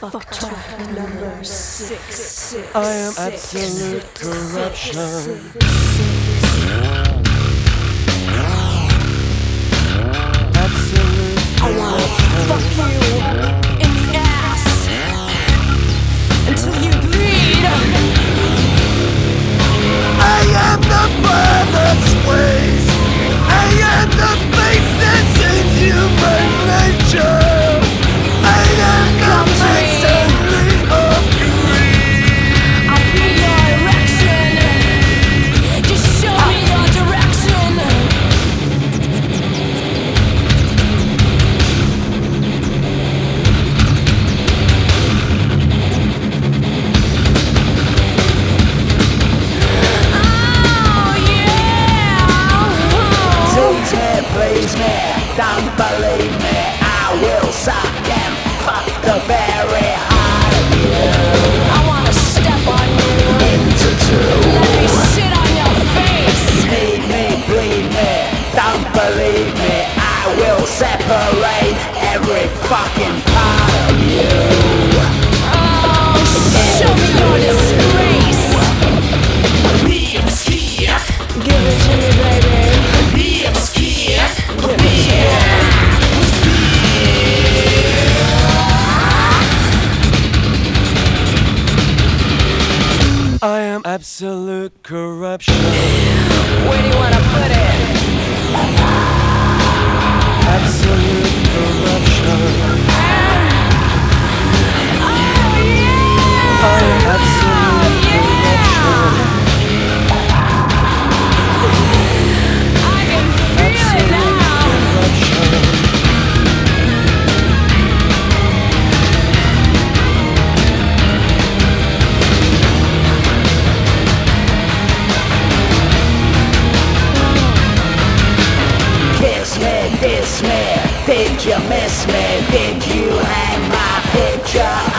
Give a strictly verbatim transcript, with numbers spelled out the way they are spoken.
Fuck track number six, six. I am absolute corruption. Absolute I wanna fuck you in the ass until you bleed. I am the birth of squeeze. I am the basis in human nature. I am the mastery of greed. I'll be your erection. Just show me your direction. Oh yeah. Tease me, please me, don't believe me. I will suck and fuck the very heart of you. I wanna step on you. Into two. Let me sit on your face. Need me, bleed me, don't believe me. I will separate every fucking part of you. Oh, show me your disgrace. Give it to me, baby. Give it to me. I am absolute corruption. Where do you wanna put it? Absolute corruption. Oh yeah! I am absolute corruption. I can feel it now. Corruption. Kiss me, diss me, did you miss me? Did you hang my picture